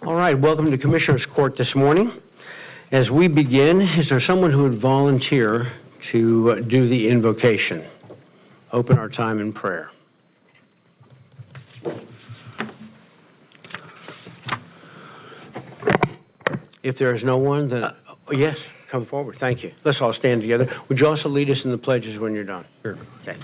All right, welcome to Commissioners Court this morning. As we begin, is there someone who would volunteer to do the invocation? Open our time in prayer. If there is no one, then, yes, come forward. Thank you. Let's all stand together. Would you also lead us in the pledges when you're done? Sure. Okay.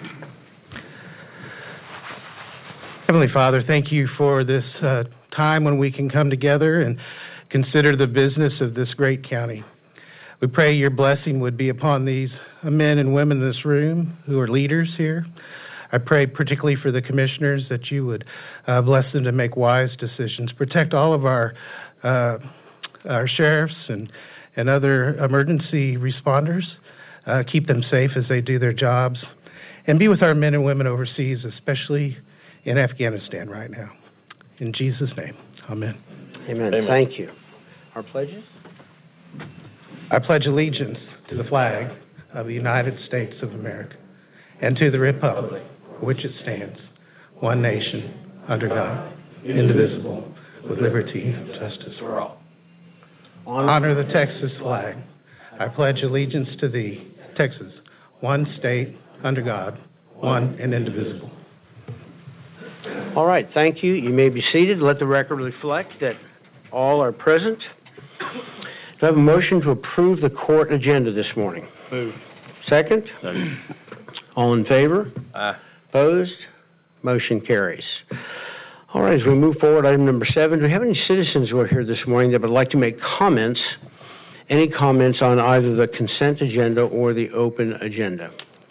Heavenly Father, thank you for this time when we can come together and consider the business of this great county. We pray your blessing would be upon these men and women in this room who are leaders here. I pray particularly for the commissioners that you would bless them to make wise decisions. Protect all of our sheriffs and other emergency responders. Keep them safe as they do their jobs. And be with our men and women overseas, especially in Afghanistan right now. In Jesus' name, amen. Amen. Thank you. Our pledges? I pledge allegiance to the flag of the United States of America and to the republic for which it stands, one nation, under God, indivisible, with liberty and justice for all. Honor the Texas flag. I pledge allegiance to thee, Texas, one state, under God, one and indivisible. All right, thank you. You may be seated. Let the record reflect that all are present. Do I have a motion to approve the court agenda this morning? Move. Second? All in favor? Aye. Opposed? Motion carries. All right, as we move forward, item number 7, do we have any citizens who are here this morning that would like to make comments? Any comments on either the consent agenda or the open agenda?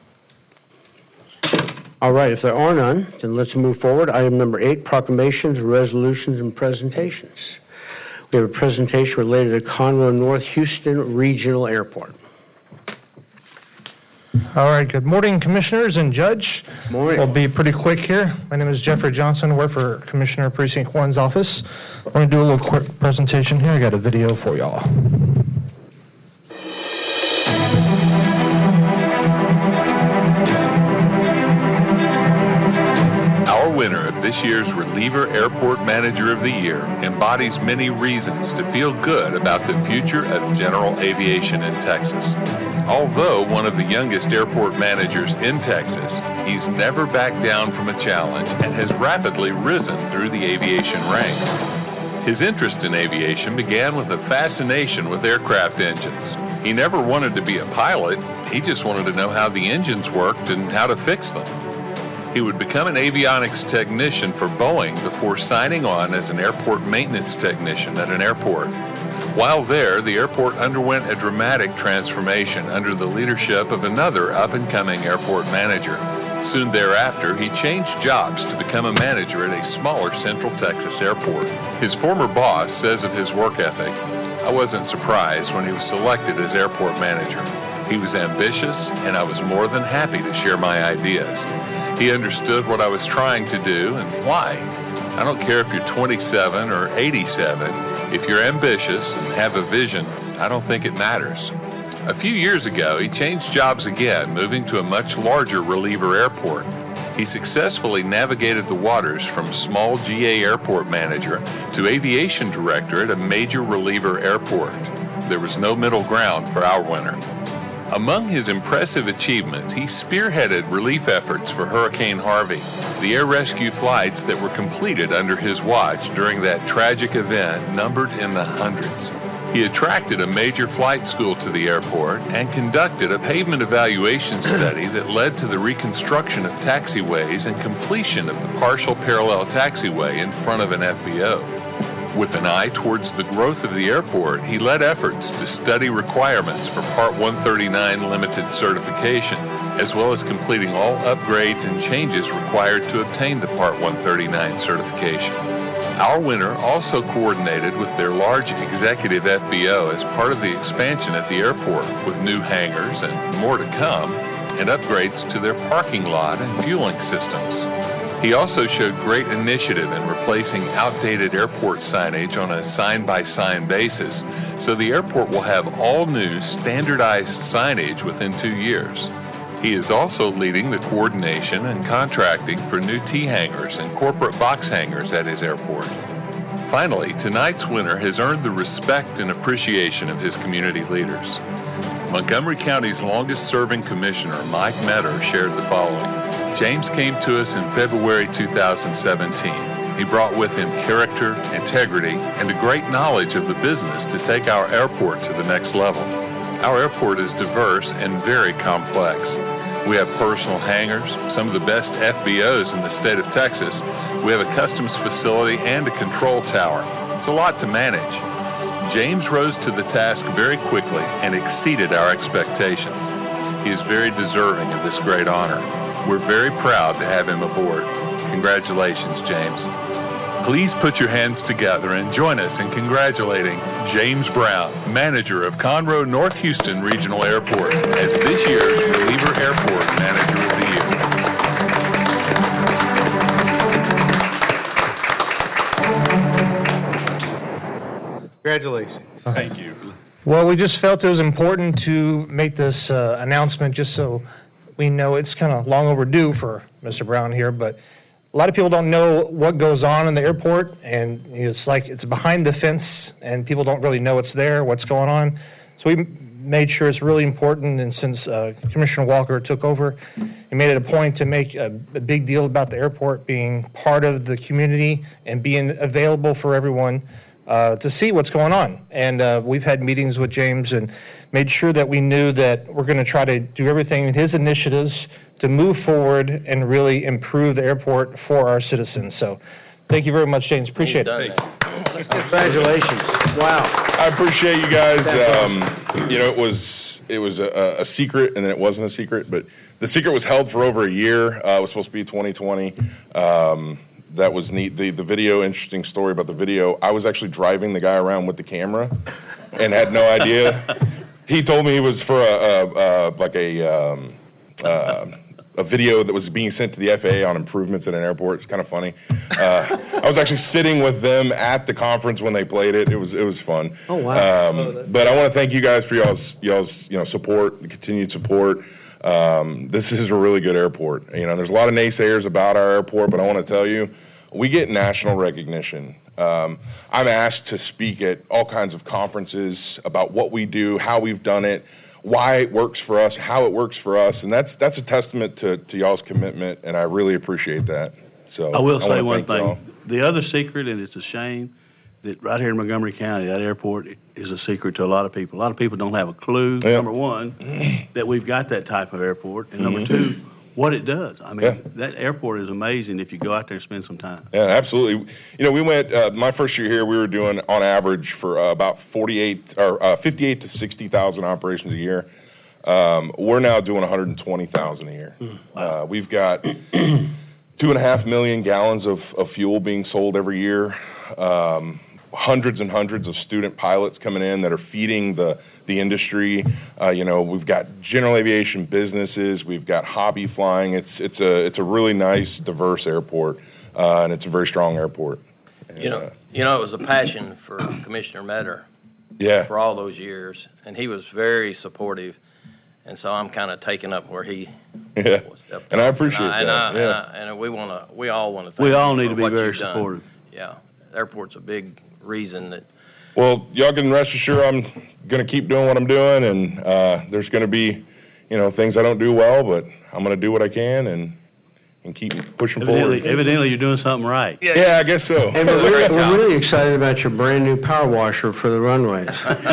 All right, if there are none, then let's move forward. Item number 8, proclamations, resolutions, and presentations. We have a presentation related to Conroe North Houston Regional Airport. All right, good morning, Commissioners and Judge. Morning. We'll be pretty quick here. My name is Jeffrey Johnson. I work for Commissioner Precinct 1's office. I'm going to do a little quick presentation here. I got a video for y'all. Our winner of this year's Reliever Airport Manager of the Year embodies many reasons to feel good about the future of general aviation in Texas. Although one of the youngest airport managers in Texas, he's never backed down from a challenge and has rapidly risen through the aviation ranks. His interest in aviation began with a fascination with aircraft engines. He never wanted to be a pilot, he just wanted to know how the engines worked and how to fix them. He would become an avionics technician for Boeing before signing on as an airport maintenance technician at an airport. While there, the airport underwent a dramatic transformation under the leadership of another up-and-coming airport manager. Soon thereafter, he changed jobs to become a manager at a smaller Central Texas airport. His former boss says of his work ethic, "I wasn't surprised when he was selected as airport manager. He was ambitious, and I was more than happy to share my ideas. He understood what I was trying to do and why. I don't care if you're 27 or 87. If you're ambitious and have a vision, I don't think it matters." A few years ago, he changed jobs again, moving to a much larger reliever airport. He successfully navigated the waters from small GA airport manager to aviation director at a major reliever airport. There was no middle ground for our winner. Among his impressive achievements, he spearheaded relief efforts for Hurricane Harvey, the air rescue flights that were completed under his watch during that tragic event numbered in the hundreds. He attracted a major flight school to the airport and conducted a pavement evaluation study that led to the reconstruction of taxiways and completion of the partial parallel taxiway in front of an FBO. With an eye towards the growth of the airport, he led efforts to study requirements for Part 139 limited certification, as well as completing all upgrades and changes required to obtain the Part 139 certification. Our winner also coordinated with their large executive FBO as part of the expansion at the airport, with new hangars and more to come, and upgrades to their parking lot and fueling systems. He also showed great initiative in replacing outdated airport signage on a sign-by-sign basis, so the airport will have all new standardized signage within 2 years. He is also leading the coordination and contracting for new T-hangars and corporate box hangars at his airport. Finally, tonight's winner has earned the respect and appreciation of his community leaders. Montgomery County's longest-serving commissioner, Mike Metter, shared the following. James came to us in February 2017. He brought with him character, integrity, and a great knowledge of the business to take our airport to the next level. Our airport is diverse and very complex. We have personal hangars, some of the best FBOs in the state of Texas. We have a customs facility and a control tower. It's a lot to manage. James rose to the task very quickly and exceeded our expectations. He is very deserving of this great honor. We're very proud to have him aboard. Congratulations, James. Please put your hands together and join us in congratulating James Brown, manager of Conroe North Houston Regional Airport, as this year's Reliever Airport Manager of the Year. Congratulations. Thank you. Well, we just felt it was important to make this announcement just so we know. It's kind of long overdue for Mr. Brown here, but a lot of people don't know what goes on in the airport, and it's like it's behind the fence, and people don't really know it's there, what's going on. So we made sure it's really important, and since Commissioner Walker took over, he made it a point to make a big deal about the airport being part of the community and being available for everyone to see what's going on. And we've had meetings with James and made sure that we knew that we're going to try to do everything in his initiatives to move forward and really improve the airport for our citizens. So thank you very much, James. Appreciate it. Congratulations. Wow. I appreciate you guys. It was a secret, and then it wasn't a secret, but the secret was held for over a year. It was supposed to be 2020. That was neat. The video, interesting story about the video, I was actually driving the guy around with the camera and had no idea. He told me it was for a video that was being sent to the FAA on improvements at an airport. It's kind of funny. I was actually sitting with them at the conference when they played it. It was fun. Oh, wow. But I want to thank you guys for y'all's support, the continued support. This is a really good airport. There's a lot of naysayers about our airport, but I want to tell you, we get national recognition. I'm asked to speak at all kinds of conferences about what we do, how we've done it, why it works for us, how it works for us, and that's a testament to y'all's commitment, and I really appreciate that. So I will say one thing. Y'all. The other secret, and it's a shame, that right here in Montgomery County, that airport is a secret to a lot of people. A lot of people don't have a clue, Yep. number one, that we've got that type of airport, and number two, what it does. I mean, that airport is amazing if you go out there and spend some time. Yeah, absolutely. We went, my first year here, we were doing, on average, for about 58 to 60,000 operations a year. We're now doing 120,000 a year. Wow. We've got 2.5 million gallons of fuel being sold every year. Hundreds and hundreds of student pilots coming in that are feeding the industry. We've got general aviation businesses. We've got hobby flying. It's a really nice, diverse airport, and it's a very strong airport. And, it was a passion for Commissioner Metter for all those years, and he was very supportive. And so I'm kind of taking up where he was. And I appreciate that. And we all want to. We all need to be very supportive. Yeah, the airport's a big reason that. Well, y'all can rest assured I'm going to keep doing what I'm doing, and there's going to be, things I don't do well, but I'm going to do what I can and keep pushing forward. Evidently, you're doing something right. Yeah, I guess so. And we're really excited about your brand new power washer for the runways.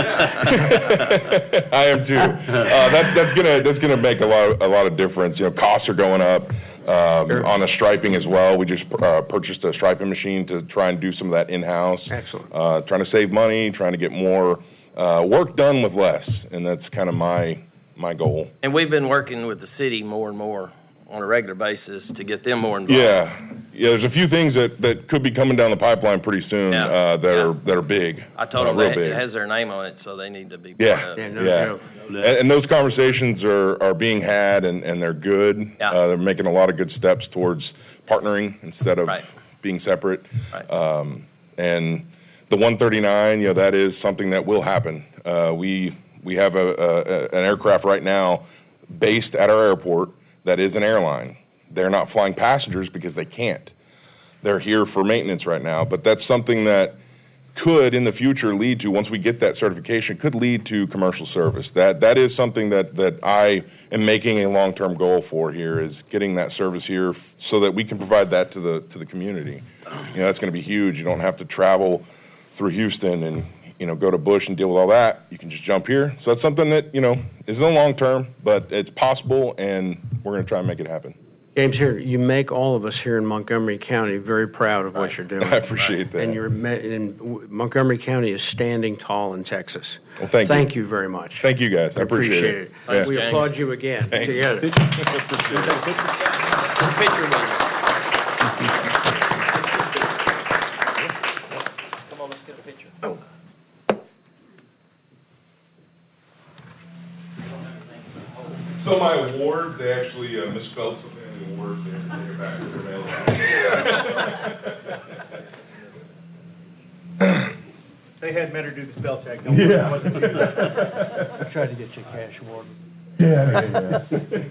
I am too. That's gonna make a lot of difference. Costs are going up on the striping as well. We just purchased a striping machine to try and do some of that in-house. Excellent. Trying to save money, trying to get more work done with less, and that's kind of my goal. And we've been working with the city more and more on a regular basis to get them more involved. Yeah. There's a few things that could be coming down the pipeline pretty soon that are big. I told them it has their name on it, so they need to be part of it. And those conversations are being had, and they're good. They're making a lot of good steps towards partnering instead of being separate. Right. And the 139, that is something that will happen. We have an aircraft right now based at our airport that is an airline. They're not flying passengers because they can't. They're here for maintenance right now, but that's something that could in the future lead to, once we get that certification, could lead to commercial service. That is something that I am making a long-term goal for here, is getting that service here so that we can provide that to the community. That's going to be huge. You don't have to travel through Houston and go to Bush and deal with all that. You can just jump here. So that's something that is in the long term, but it's possible, and we're going to try and make it happen. James, here, you make all of us here in Montgomery County very proud of what you're doing. I appreciate that. And Montgomery County is standing tall in Texas. Well, thank you. Thank you very much. Thank you, guys. I appreciate it. Yeah. We applaud you again. Thanks. Together. Picture with you. Come on, let's get a picture. Oh. So my award, they actually misspelled something in the award. They had to take it back to their mail. They had better do the spell check. Yeah. I tried to get you a cash award. Yeah.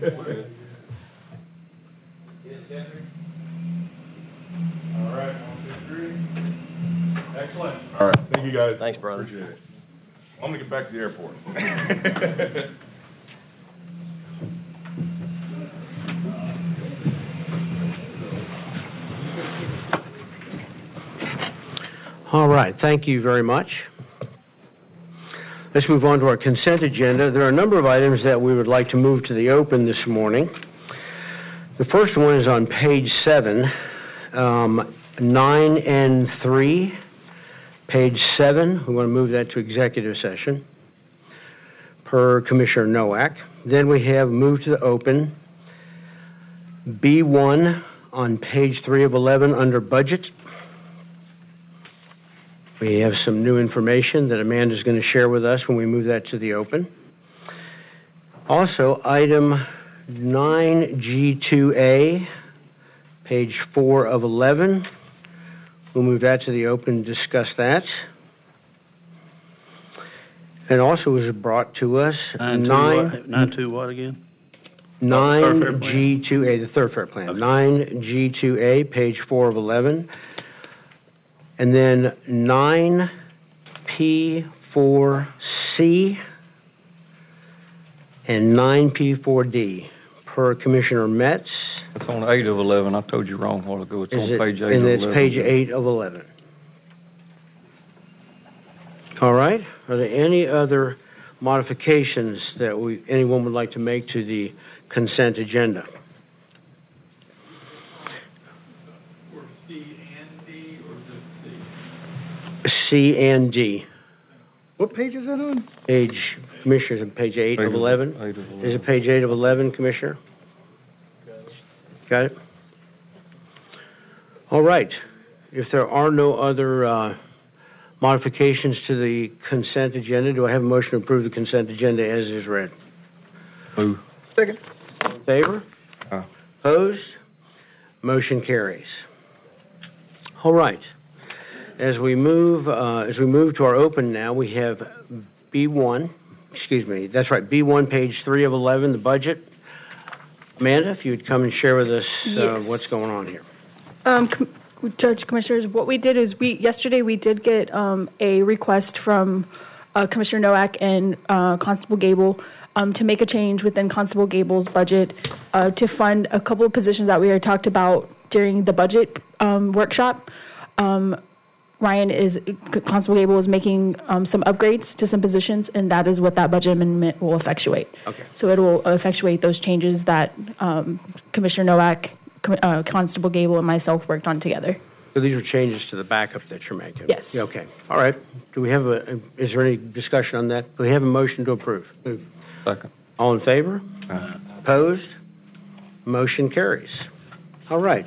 All right, 1, 2, 3. Excellent. All right, thank you guys. Thanks, brother. Appreciate it. I'm gonna get back to the airport. All right, thank you very much. Let's move on to our consent agenda. There are a number of items that we would like to move to the open this morning. The first one is on page 7, 9 and 3. Page 7, we want to move that to executive session per Commissioner Nowak. Then we have moved to the open B1 on page 3 of 11 under budget. We have some new information that Amanda's going to share with us when we move that to the open. Also, item 9G2A, page 4 of 11. We'll move that to the open and discuss that. And also was brought to us 9-2 what again? 9G2A, the third fair plan. Okay. 9G2A, page 4 of 11. And then 9P4C and 9P4D per Commissioner Metz. It's on 8 of 11. I told you wrong a while ago. It's on page 8 of 11. And it's page 8 of 11. All right. Are there any other modifications that anyone would like to make to the consent agenda? C and D. What page is that on? Commissioners, on page 8 of 11. 8 of 11. Is it page 8 of 11, Commissioner? Got it? All right. If there are no other modifications to the consent agenda, do I have a motion to approve the consent agenda as is read? Move. Second. All in favor? Opposed? Motion carries. All right. As we move to our open now, we have B1, B1, page 3 of 11, the budget. Amanda, if you would come and share with us what's going on here. Judge, Commissioners, what we did is yesterday we did get a request from Commissioner Nowak and Constable Gable to make a change within Constable Gable's budget to fund a couple of positions that we had talked about during the budget workshop. Constable Gable is making some upgrades to some positions, and that is what that budget amendment will effectuate. Okay. So it will effectuate those changes that Commissioner Nowak, Constable Gable, and myself worked on together. So these are changes to the backup that you're making? Yes. Okay. All right. Do we have is there any discussion on that? Do we have a motion to approve? Move. Second. All in favor? Opposed? Motion carries. All right.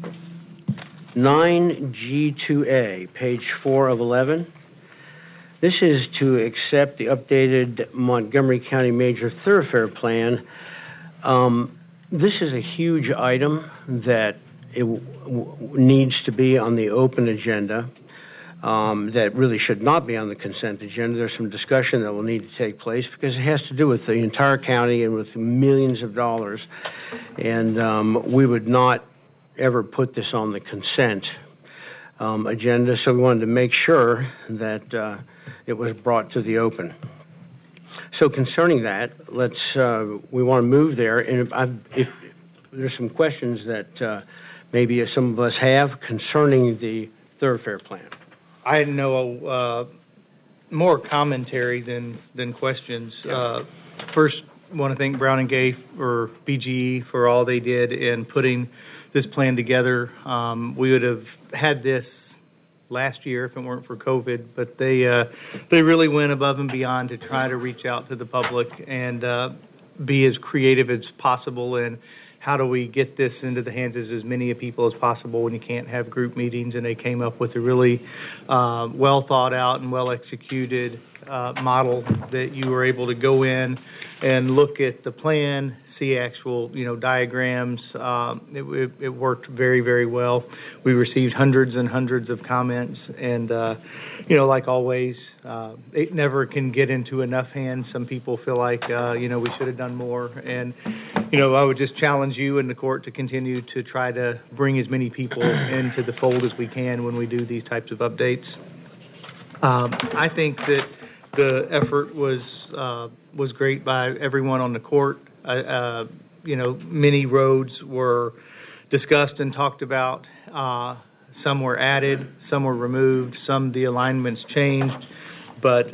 9G2A, page 4 of 11. This is to accept the updated Montgomery County Major Thoroughfare Plan. This is a huge item that needs to be on the open agenda, that really should not be on the consent agenda. There's some discussion that will need to take place because it has to do with the entire county and with millions of dollars. And we would not ever put this on the consent agenda, so we wanted to make sure that it was brought to the open. So concerning that, we want to move there, and if there's some questions that maybe some of us have concerning the thoroughfare plan. I know more commentary than questions. First, want to thank Brown and Gay or BGE for all they did in putting this plan together. We would have had this last year if it weren't for COVID, but they really went above and beyond to try to reach out to the public and be as creative as possible in how do we get this into the hands of as many people as possible when you can't have group meetings, and they came up with a really well thought out and well executed model that you were able to go in and look at the plan, see actual, diagrams. It worked very, very well. We received hundreds and hundreds of comments, and, like always, it never can get into enough hands. Some people feel like, we should have done more. And, I would just challenge you and the court to continue to try to bring as many people into the fold as we can when we do these types of updates. I think that the effort was great by everyone on the court. Many roads were discussed and talked about. Some were added, some were removed, some the alignments changed. But,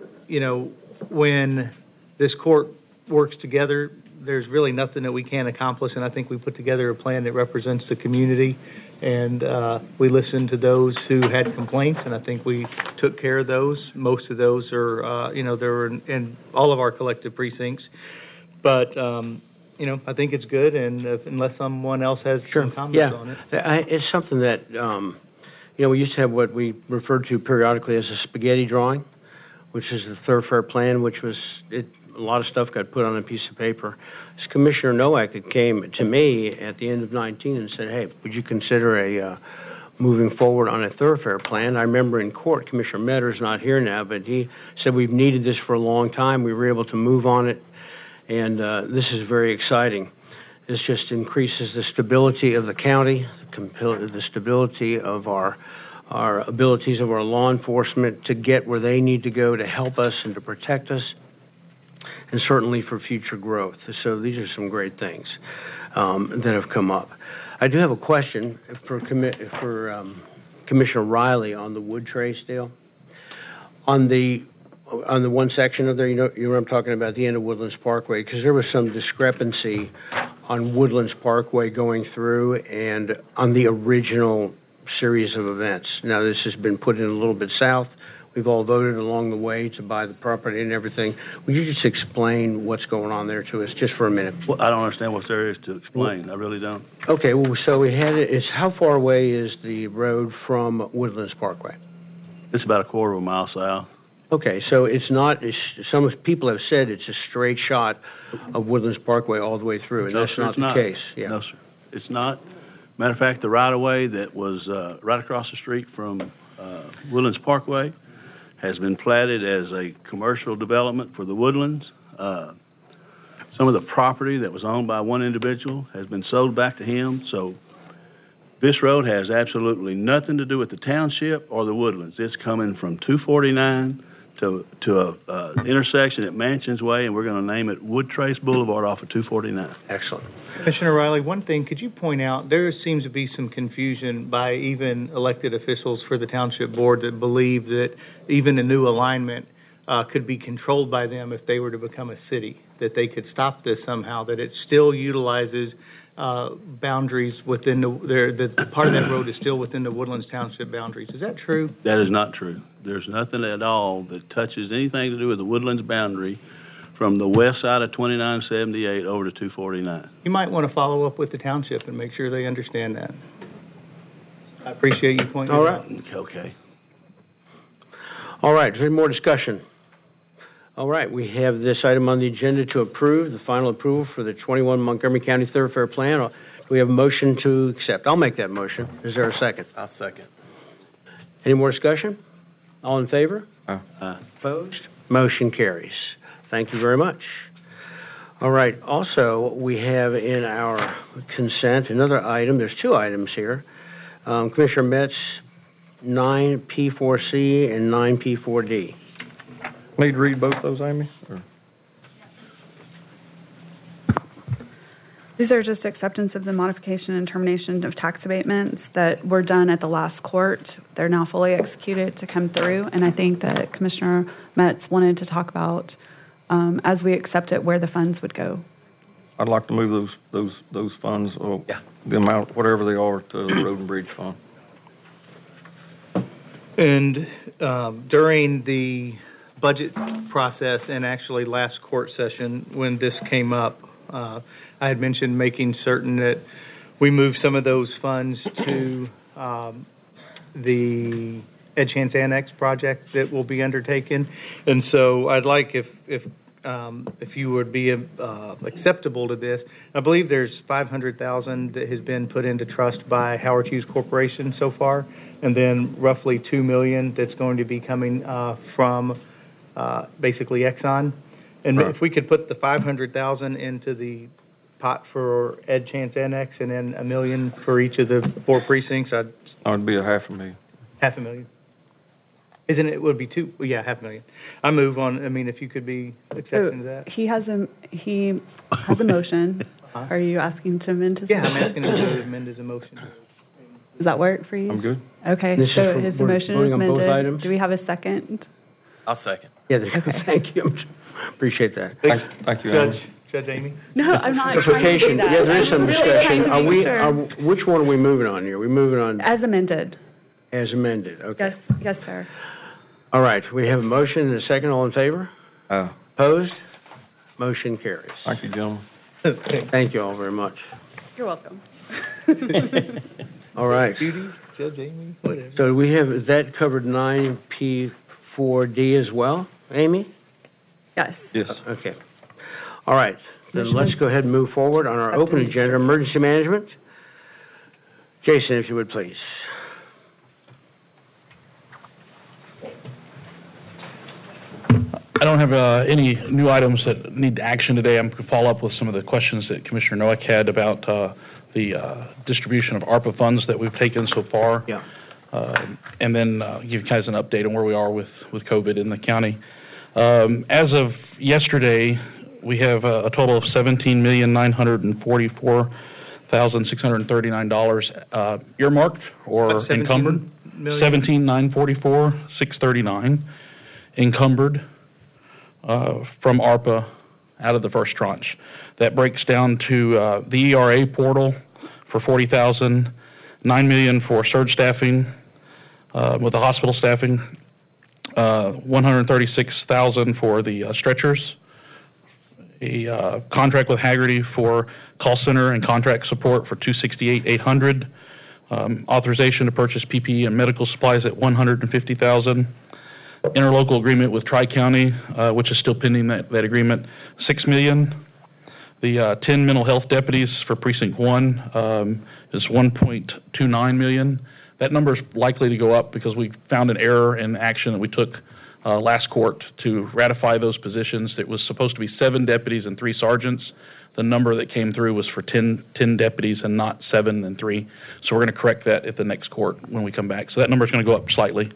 when this court works together, there's really nothing that we can't accomplish. And I think we put together a plan that represents the community. And we listened to those who had complaints, and I think we took care of those. Most of those are, they were in all of our collective precincts. But, I think it's good, and unless someone else has some comments on it. It's something that, we used to have what we referred to periodically as a spaghetti drawing, which is the thoroughfare plan, which was, a lot of stuff got put on a piece of paper. As Commissioner Nowak came to me at the end of 19 and said, hey, would you consider moving forward on a thoroughfare plan? I remember in court, Commissioner Metter's not here now, but he said we've needed this for a long time. We were able to move on it. And this is very exciting. This just increases the stability of the county, the stability of our abilities of our law enforcement to get where they need to go to help us and to protect us, and certainly for future growth. So these are some great things that have come up. I do have a question for Commissioner Riley on the wood trace deal. On the one section of there, you know what I'm talking about, the end of Woodlands Parkway, because there was some discrepancy on Woodlands Parkway going through and on the original series of events. Now, this has been put in a little bit south. We've all voted along the way to buy the property and everything. Would you just explain what's going on there to us, just for a minute? Well, I don't understand what there is to explain. I really don't. Okay, well, so we had it. How far away is the road from Woodlands Parkway? It's about a quarter of a mile south. Okay, so it's not, some people have said it's a straight shot of Woodlands Parkway all the way through, and no, that's sir, not the case. Yeah. No, sir. It's not. Matter of fact, the right-of-way that was right across the street from Woodlands Parkway has been platted as a commercial development for the Woodlands. Some of the property that was owned by one individual has been sold back to him, so this road has absolutely nothing to do with the township or the Woodlands. It's coming from 249 to a intersection at Mansions Way, and we're going to name it Wood Trace Boulevard off of 249. Excellent. Commissioner Riley, one thing, could you point out, there seems to be some confusion by even elected officials for the township board that believe that even a new alignment could be controlled by them if they were to become a city, that they could stop this somehow, that it still utilizes boundaries within the part of that road is still within the Woodlands Township boundaries. Is that true? That is not true. There's nothing at all that touches anything to do with the Woodlands boundary from the west side of 2978 over to 249. You might want to follow up with the township and make sure they understand that. I appreciate you pointing it out. Okay. All right, is there any more discussion? All right, we have this item on the agenda to approve the final approval for the 21 Montgomery County Thoroughfare Plan. Do we have a motion to accept? I'll make that motion. Is there a second? I'll second. Any more discussion? All in favor? Opposed? Motion carries. Thank you very much. All right, also, we have in our consent another item. There's two items here. Commissioner Metz 9P4C, and 9P4D. Need to read both those, Amy? Or- These are just acceptance of the modification and termination of tax abatements that were done at the last court. They're now fully executed to come through, and I think that Commissioner Metz wanted to talk about, as we accept it, where the funds would go. I'd like to move those funds, or the amount, whatever they are, to the Road and Bridge Fund. And during the budget process, and actually last court session, when this came up, I had mentioned making certain that we move some of those funds to the Ed Chance Annex project that will be undertaken. And so I'd like if you would be acceptable to this. I believe there's $500,000 that has been put into trust by Howard Hughes Corporation so far, and then roughly $2 million that's going to be coming from basically Exxon. And if we could put the $500,000 into the pot for Ed Chance Annex, and then $1 million for each of the 4 precincts, That would be $500,000. $500,000. Isn't it? Would be two? Well, yeah, $500,000. I move on. I mean, if you could be accepting that. He has a motion. Are you asking to amend his? Yeah, I'm asking him to amend his motion. Does that work for you? I'm good. Okay, This so is his we're motion voting is on both amended. items? Do we have a second? I'll second. Yeah, Okay. thank you. Appreciate that. Thank you, Amy. Judge Amy? No, I'm not trying to do Clarification, that. yeah, there is some I'm really trying discussion. to make sure. Which one are we moving on here? We moving on As amended. as amended, okay. Yes, sir. All right, we have a motion and a second, all in favor? Opposed? Motion carries. Thank you, gentlemen. Thank you all very much. You're welcome. All right. Judy, Judge Amy, whatever. So we have, is that covered 9P4D as well, Amy? Yes. Yes. Okay. All right, then let's go ahead and move forward on our open agenda, emergency management. Jason, if you would, please. I don't have any new items that need action today. I'm going to follow up with some of the questions that Commissioner Noack had about the distribution of ARPA funds that we've taken so far. Yeah. And then give you guys an update on where we are with COVID in the county. As of yesterday, we have a total of $17,944,639 earmarked or encumbered. $17,944,639 encumbered from ARPA out of the first tranche. That breaks down to the ERA portal for $40,000, $9 million for surge staffing with the hospital staffing, $136,000 for the stretchers, a contract with Hagerty for call center and contract support for $268,800, authorization to purchase PPE and medical supplies at $150,000. Interlocal agreement with Tri-County, which is still pending that agreement, $6 million. The 10 mental health deputies for Precinct 1 is $1.29 million. That number is likely to go up because we found an error in action that we took last court to ratify those positions. It was supposed to be 7 deputies and 3 sergeants. The number that came through was for 10 deputies and not 7 and 3. So we're going to correct that at the next court when we come back. So that number is going to go up slightly.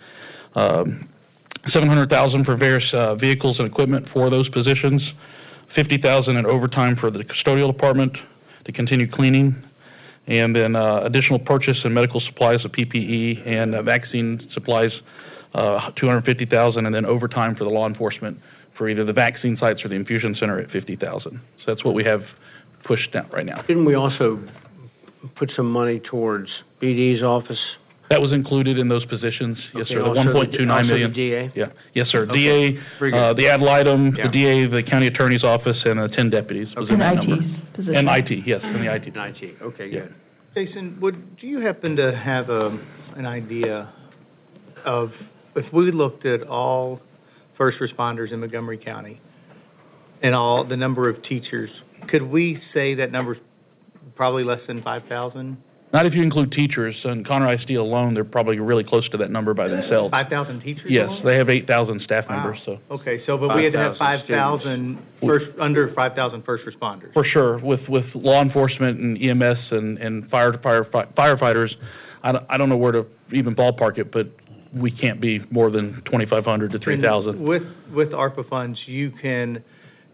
$700,000 for various vehicles and equipment for those positions, $50,000 in overtime for the custodial department to continue cleaning, and then additional purchase and medical supplies of PPE and vaccine supplies, $250,000, and then overtime for the law enforcement for either the vaccine sites or the infusion center at $50,000. So that's what we have pushed down right now. Didn't we also put some money towards BD's office? That was included in those positions, yes, Okay, sir, the also $1.29 million. Also the DA? Yeah, yes, sir. Okay. DA, Very good. the ad litem, Yeah. the DA, the county attorney's office, and 10 deputies was in that number. Position. And IT, yes, and the IT. In IT, okay, Yeah. good. Jason, do you happen to have an idea of, if we looked at all first responders in Montgomery County and all the number of teachers, could we say that number's probably less than 5,000? Not if you include teachers. In Conroe ISD alone, they're probably really close to that number by themselves. 5,000 teachers? Yes, alone? they have 8,000 staff Wow. members, so. Okay, so, but we had to have 5,000 under 5,000 first responders. For sure, with law enforcement and EMS and firefighters, I don't know where to even ballpark it, but we can't be more than 2,500 to 3,000. With ARPA funds, you can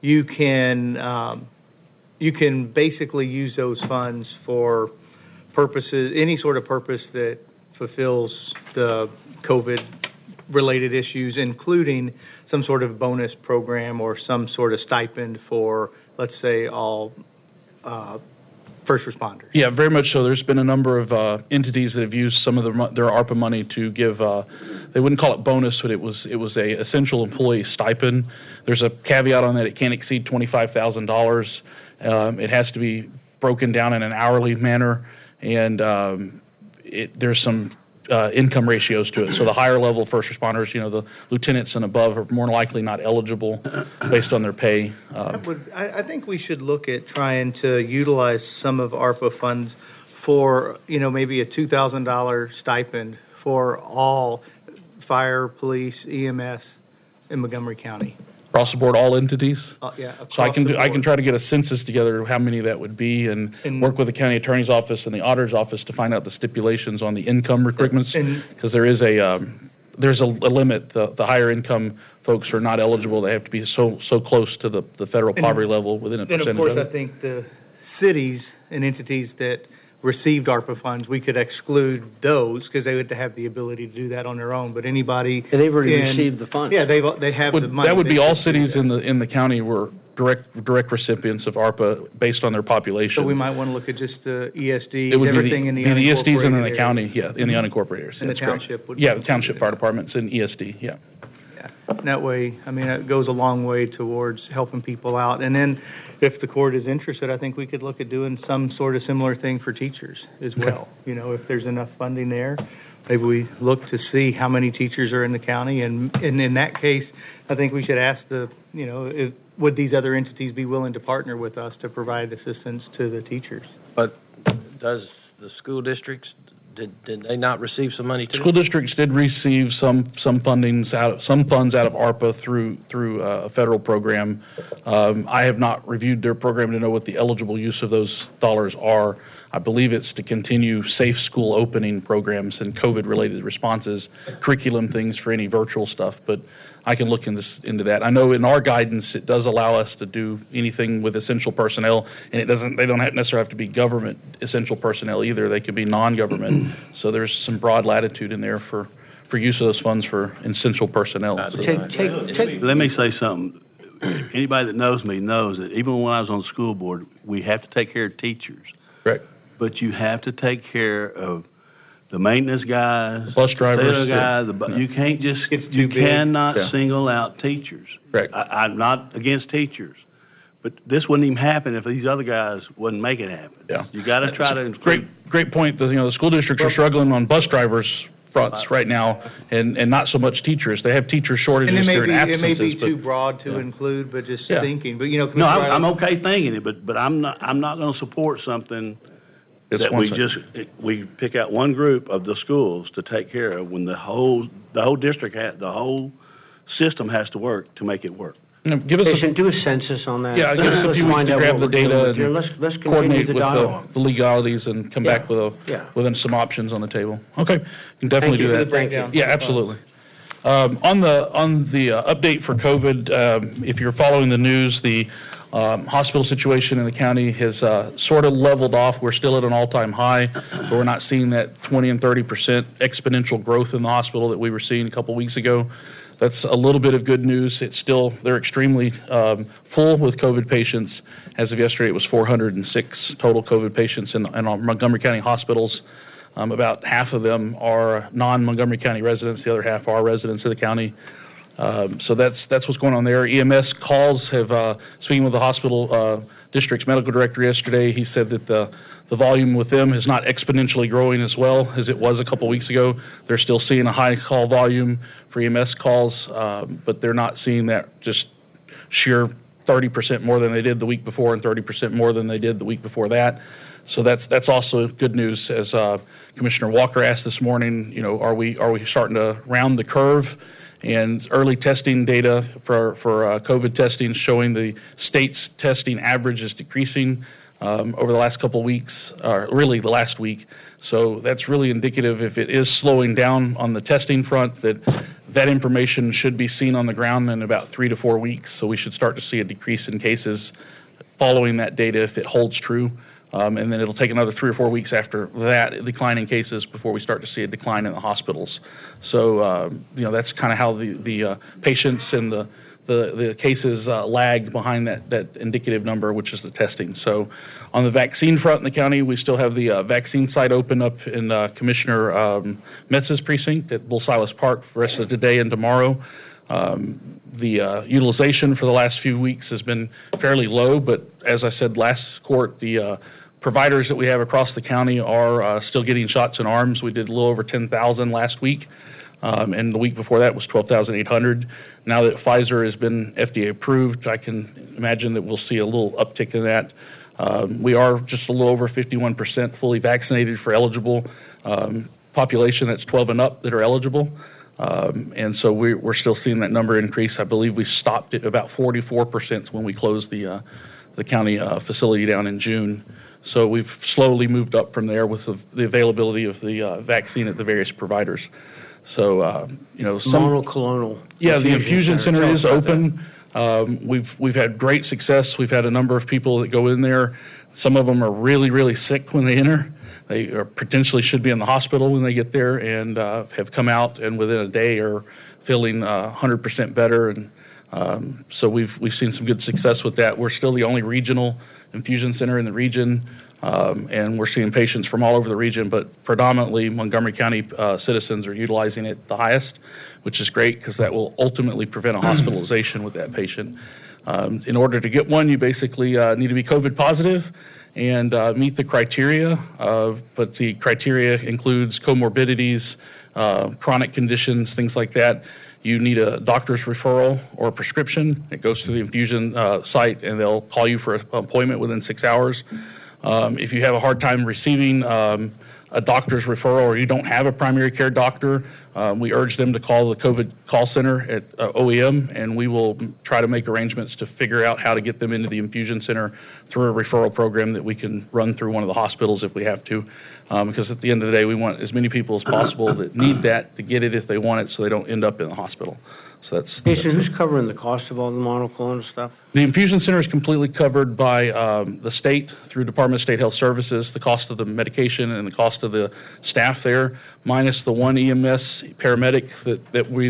basically use those funds for purposes, any sort of purpose that fulfills the COVID-related issues, including some sort of bonus program or some sort of stipend for, let's say, all first responders. Yeah, very much so. There's been a number of entities that have used some of their ARPA money to give. They wouldn't call it bonus, but it was a essential employee stipend. There's a caveat on that; it can't exceed $25,000. It has to be broken down in an hourly manner, and there's some income ratios to it. So the higher level first responders, the lieutenants and above, are more likely not eligible based on their pay. I think we should look at trying to utilize some of ARPA funds for, maybe a $2,000 stipend for all fire, police, EMS in Montgomery County. Across the board, all entities? Yeah. So I can try to get a census together of how many that would be and work with the county attorney's office and the auditor's office to find out the stipulations on the income requirements, because there's a limit. The higher income folks are not eligible. They have to be so close to the federal poverty level within a percentage. And of course, I think the cities and entities that received ARPA funds, we could exclude those because they would have the ability to do that on their own. But anybody and they've already received the funds. Yeah, they have the money. That would be all cities in the county were direct recipients of ARPA based on their population. So we might want to look at just the ESDs, it would everything be in the unincorporated ESDs and in the areas. County, in the unincorporated areas. And the township would. Yeah, the township fire departments and ESD. Yeah. And that way, it goes a long way towards helping people out. And then, if the court is interested, I think we could look at doing some sort of similar thing for teachers as well. If there's enough funding there, maybe we look to see how many teachers are in the county. And in that case, I think we should ask would these other entities be willing to partner with us to provide assistance to the teachers? But does the school districts, did they not receive some money too? School districts did receive some funds out of ARPA through a federal program. I have not reviewed their program to know what the eligible use of those dollars are. I believe it's to continue safe school opening programs and COVID-related responses, curriculum things for any virtual stuff, but I can look into that. I know in our guidance it does allow us to do anything with essential personnel, and they don't necessarily have to be government essential personnel either. They could be non-government. So there's some broad latitude in there for use of those funds for essential personnel. Let me say something. Anybody that knows me knows that even when I was on the school board, we have to take care of teachers. Right. But you have to take care of the maintenance guys, bus drivers, you can't just cannot single out teachers. Right. I'm not against teachers, but this wouldn't even happen if these other guys wouldn't make it happen. Yeah. You got to try to great point. The school districts are struggling on bus drivers fronts right now, and not so much teachers. They have teacher shortages during absences. It may be too broad to include, but just thinking. But no, I'm okay thinking it, but I'm not going to support something that we pick out one group of the schools to take care of when the whole district the whole system has to work to make it work. Give us do a census on that. Yeah, give us a few weeks to grab the data and let's coordinate the with dialogue. the legalities and come back with some options on the table. Okay, you can definitely do that. Thank you. Yeah, absolutely. On the update for COVID, if you're following the news, the hospital situation in the county has sort of leveled off. We're still at an all-time high, but we're not seeing that 20 and 30% exponential growth in the hospital that we were seeing a couple weeks ago. That's a little bit of good news. They're extremely full with COVID patients. As of yesterday, it was 406 total COVID patients in our Montgomery County hospitals. About half of them are non-Montgomery County residents. The other half are residents of the county. So that's what's going on there. EMS calls have, speaking with the hospital district's medical director yesterday, he said that the volume with them is not exponentially growing as well as it was a couple weeks ago. They're still seeing a high call volume for EMS calls, but they're not seeing that just sheer 30% more than they did the week before and 30% more than they did the week before that. So that's also good news. As Commissioner Walker asked this morning, are we starting to round the curve? And early testing data for COVID testing showing the state's testing average is decreasing over the last couple of weeks, or really the last week. So that's really indicative, if it is slowing down on the testing front, that information should be seen on the ground in about 3 to 4 weeks. So we should start to see a decrease in cases following that data if it holds true. And then it'll take another 3 or 4 weeks after that decline in cases before we start to see a decline in the hospitals. So, that's kind of how the patients and the cases lagged behind that indicative number, which is the testing. So on the vaccine front in the county, we still have the vaccine site open up in Commissioner Metz's precinct at Bull Silas Park for the rest of today and tomorrow. The utilization for the last few weeks has been fairly low, but as I said last court, the providers that we have across the county are still getting shots in arms. We did a little over 10,000 last week, and the week before that was 12,800. Now that Pfizer has been FDA approved, I can imagine that we'll see a little uptick in that. We are just a little over 51% fully vaccinated for eligible population. That's 12 and up that are eligible. And so we're still seeing that number increase. I believe we stopped at about 44% when we closed the county facility down in June. So we've slowly moved up from there with the availability of the vaccine at the various providers. So, monoclonal. Yeah, the infusion center is open. We've had great success. We've had a number of people that go in there. Some of them are really, really sick when they enter. They potentially should be in the hospital when they get there, and have come out and within a day are feeling 100% better. And so we've seen some good success with that. We're still the only regional infusion center in the region, and we're seeing patients from all over the region, but predominantly Montgomery County citizens are utilizing it the highest, which is great because that will ultimately prevent a hospitalization with that patient. In order to get one, you basically need to be COVID positive and meet the criteria, but the criteria includes comorbidities, chronic conditions, things like that. You need a doctor's referral or a prescription. It goes to the infusion site, and they'll call you for an appointment within 6 hours. If you have a hard time receiving a doctor's referral or you don't have a primary care doctor, we urge them to call the COVID call center at OEM, and we will try to make arrangements to figure out how to get them into the infusion center through a referral program that we can run through one of the hospitals if we have to. Because at the end of the day, we want as many people as possible that need that to get it if they want it so they don't end up in the hospital. So that's... Jason, who's covering the cost of all the monoclonal stuff? The infusion center is completely covered by the state through Department of State Health Services, the cost of the medication and the cost of the staff there, minus the one EMS paramedic that we've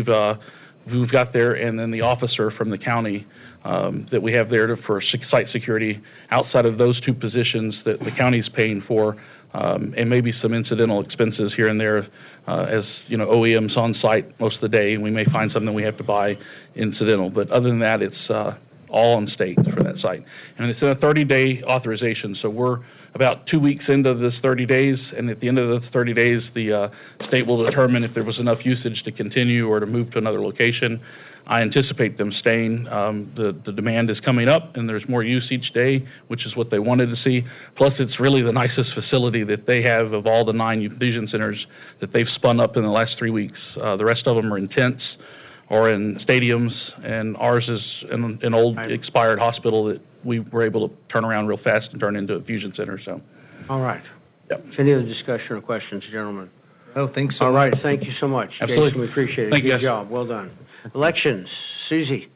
got there, and then the officer from the county that we have there for site security. Outside of those two positions that the county's paying for, and maybe some incidental expenses here and there, as OEM's on site most of the day, and we may find something we have to buy incidental. But other than that, it's all on state for that site. And it's in a 30-day authorization, so we're about 2 weeks into this 30 days, and at the end of the 30 days, the state will determine if there was enough usage to continue or to move to another location. I anticipate them staying. The demand is coming up, and there's more use each day, which is what they wanted to see. Plus, it's really the nicest facility that they have of all the 9 infusion centers that they've spun up in the last 3 weeks. The rest of them are in tents or in stadiums, and ours is in an old expired hospital that we were able to turn around real fast and turn into a fusion center. So, all right. Yep. Any other discussion or questions, gentlemen? I don't think so. All right. Thank you so much, Absolutely. Jason. We appreciate it. Thank you, Good guys. job. Well done. Elections. Susie.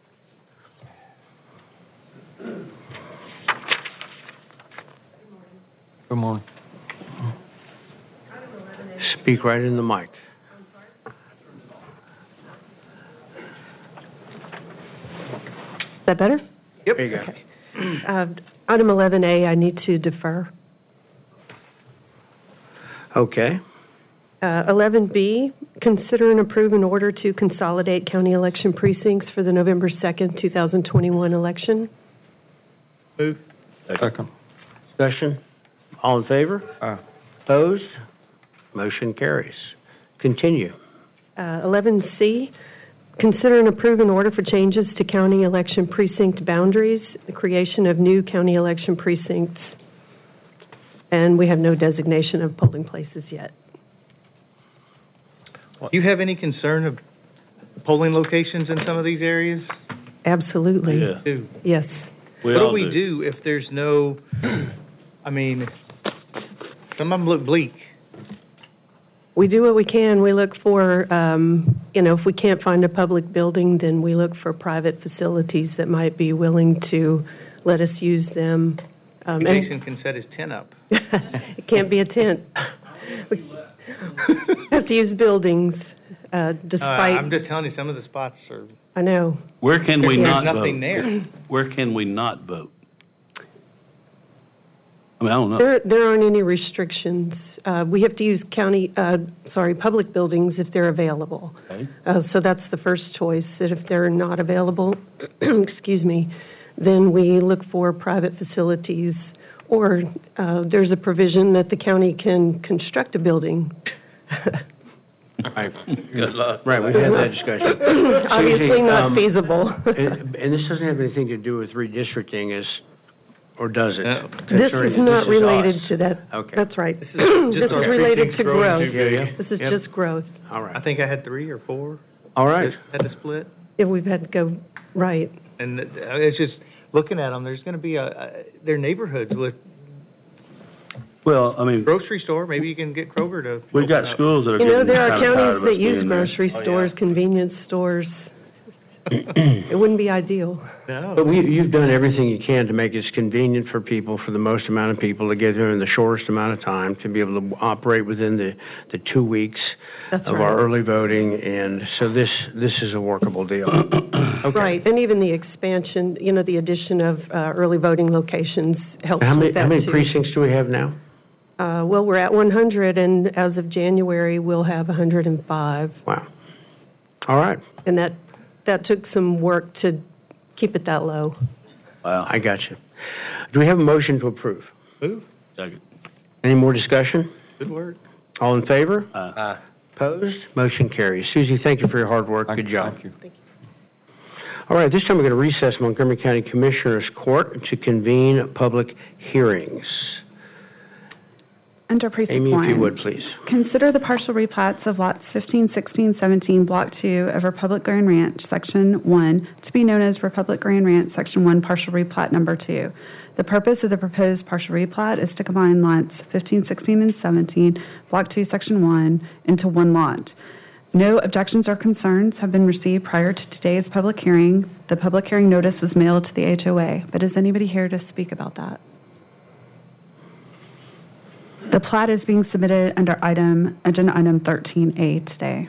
Good morning. Speak right in the mic. Is that better? Yep. There you go. Okay. Item 11A, I need to defer. Okay. 11B, consider and approve an order to consolidate county election precincts for the November 2nd, 2021 election. Move. Second. Discussion. All in favor? Aye. Opposed? Motion carries. Continue. 11C, consider and approve an order for changes to county election precinct boundaries, the creation of new county election precincts, and we have no designation of polling places yet. Do you have any concern of polling locations in some of these areas? Absolutely. Yeah. Do. Yes. What do we do if there's no, I mean, some of them look bleak. We do what we can. We look for, if we can't find a public building, then we look for private facilities that might be willing to let us use them. Jason can set his tent up. It can't be a tent. We have to use buildings, despite... I'm just telling you, some of the spots are... I know. Where can we not vote? There's nothing there. Where can we not vote? I mean, I don't know. There aren't any restrictions. We have to use public buildings if they're available. Okay. So that's the first choice, that if they're not available, excuse me, then we look for private facilities, or there's a provision that the county can construct a building. Right. Good luck. Right, we've had that discussion. Obviously Susie, not feasible. and this doesn't have anything to do with redistricting, or does it? No. This is not related to that. Okay. That's right. This is This is related to growth. Yeah. This is Yep. just growth. All right. I think I had 3 or 4. All right. Had to split. If we've had to go, right. And it's just, looking at them, there's going to be they're neighborhoods with Well, I mean, grocery store. Maybe you can get Kroger to... we've got open up. schools that are You know, getting there are kind of tired counties of us that use being there. grocery Oh, stores, yeah. convenience stores. It wouldn't be ideal. No. But you've done everything you can to make it as convenient for people, for the most amount of people, to get there in the shortest amount of time, to be able to operate within the 2 weeks That's of right. our early voting, and so this is a workable deal. Okay. Right, and even the expansion, the addition of early voting locations helps How with that many too. precincts do we have now? Well, we're at 100, and as of January, we'll have 105. Wow. All right. And that took some work to keep it that low. Wow. I got you. Do we have a motion to approve? Move. Second. Any more discussion? Good work. All in favor? Aye. Opposed? Motion carries. Susie, thank you for your hard work. Good job. Thank you. All right, this time we're going to recess Montgomery County Commissioners Court to convene public hearings. Under Precinct Amy, 1. if you would, please. Consider the partial replats of lots 15, 16, 17, Block 2 of Republic Grand Ranch, Section 1, to be known as Republic Grand Ranch, Section 1, Partial Replat Number 2. The purpose of the proposed partial replat is to combine lots 15, 16, and 17, Block 2, Section 1, into one lot. No objections or concerns have been received prior to today's public hearing. The public hearing notice was mailed to the HOA, but is anybody here to speak about that? The plat is being submitted under agenda item 13A today.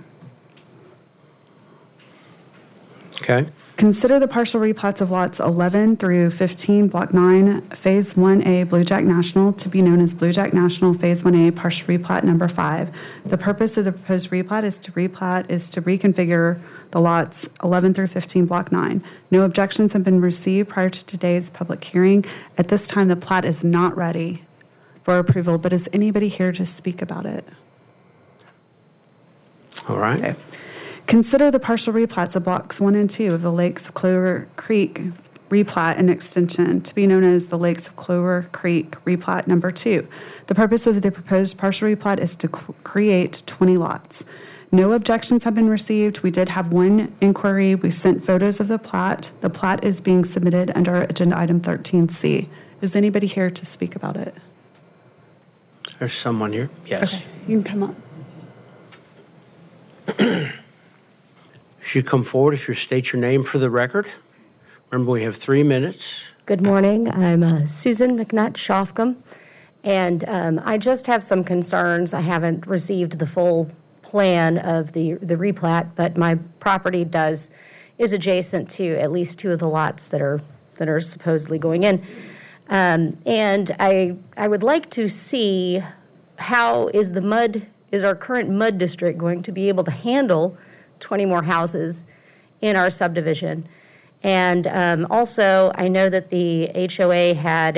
Okay. Consider the partial replats of lots 11 through 15, Block 9, Phase 1A, Blue Jack National, to be known as Blue Jack National Phase 1A Partial Replat Number 5. The purpose of the proposed replat is to reconfigure the lots 11 through 15, Block 9. No objections have been received prior to today's public hearing. At this time, the plat is not ready for approval, but is anybody here to speak about it? All right. Okay. Consider the partial replats of Blocks 1 and 2 of the Lakes of Clover Creek replat and extension, to be known as the Lakes of Clover Creek replat number 2. The purpose of the proposed partial replat is to create 20 lots. No objections have been received. We did have one inquiry. We sent photos of the plat. The plat is being submitted under agenda item 13C. Is anybody here to speak about it? There's someone here. Yes. Okay, you can come up. If you come forward, if you state your name for the record. Remember, we have 3 minutes. Good morning. I'm Susan McNutt Shofcom, and I just have some concerns. I haven't received the full plan of the replat, but my property is adjacent to at least 2 of the lots that are supposedly going in. And I would like to see how is our current MUD district going to be able to handle 20 more houses in our subdivision. And also, I know that the HOA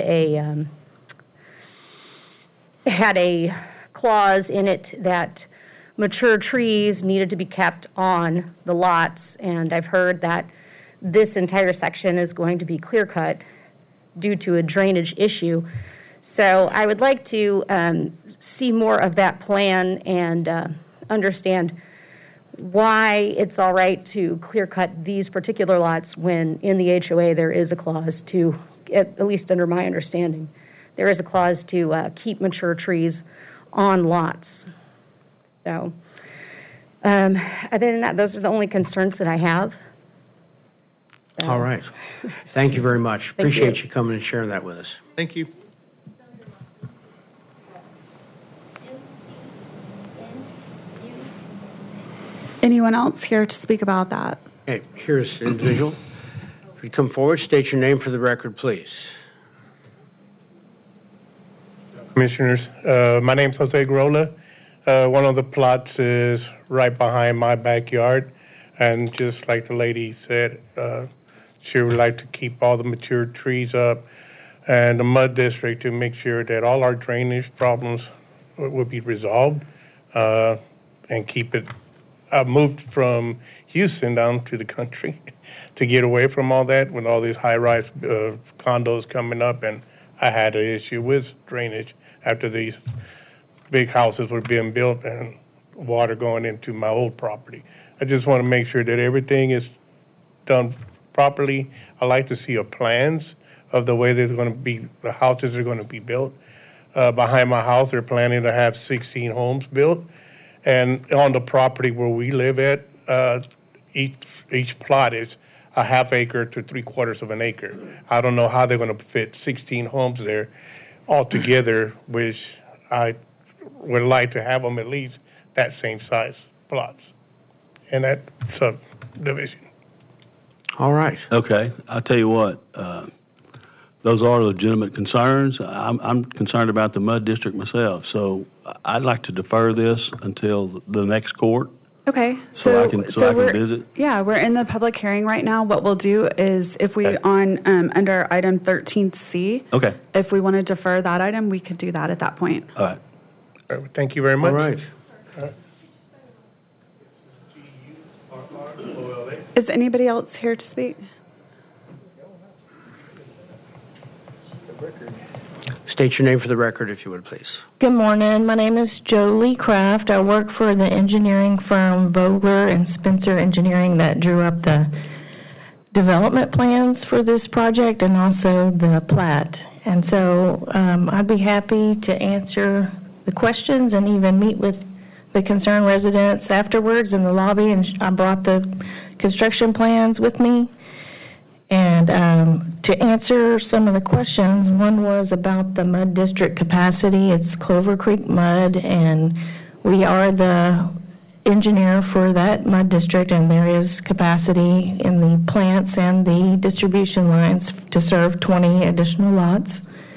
had a clause in it that mature trees needed to be kept on the lots, and I've heard that this entire section is going to be clear-cut due to a drainage issue. So I would like to see more of that plan and understand why it's all right to clear-cut these particular lots when in the HOA there is a clause to, at least under my understanding, there is a clause to keep mature trees on lots. So, other than that, those are the only concerns that I have. So, All right. Thank you very much. Thank Appreciate you. you coming and sharing that with us. Thank you. Anyone else here to speak about that? Okay, here's the individual. If you come forward, state your name for the record, please. Commissioners, my name's Jose Grola. One of the plots is right behind my backyard, and just like the lady said, she would like to keep all the mature trees up and the mud district to make sure that all our drainage problems will be resolved, and keep it. I moved from Houston down to the country to get away from all that with all these high-rise condos coming up, and I had an issue with drainage after these big houses were being built and water going into my old property. I just want to make sure that everything is done properly. I like to see plans of the way they're going to be, the houses are going to be built. Behind my house, they're planning to have 16 homes built. And on the property where we live at, each plot is a half acre to 3/4 of an acre. I don't know how they're going to fit 16 homes there altogether, which I would like to have them at least that same size plots in that subdivision. All right. Okay, I'll tell you what, those are legitimate concerns. I'm concerned about the mud district myself, so I'd like to defer this until the next court. Okay. So I can visit. Yeah, we're in the public hearing right now. What we'll do is if we under item 13C, okay, if we want to defer that item, we could do that at that point. All right. All right, thank you very much. All right. Is anybody else here to speak? State your name for the record, if you would, please. Good morning. My name is Jolie Kraft. I work for the engineering firm Vogler and Spencer Engineering that drew up the development plans for this project and also the plat. And so I'd be happy to answer the questions and even meet with the concerned residents afterwards in the lobby. And I brought the construction plans with me. And to answer some of the questions, one was about the mud district capacity. It's Clover Creek Mud, and we are the engineer for that mud district, and there is capacity in the plants and the distribution lines to serve 20 additional lots.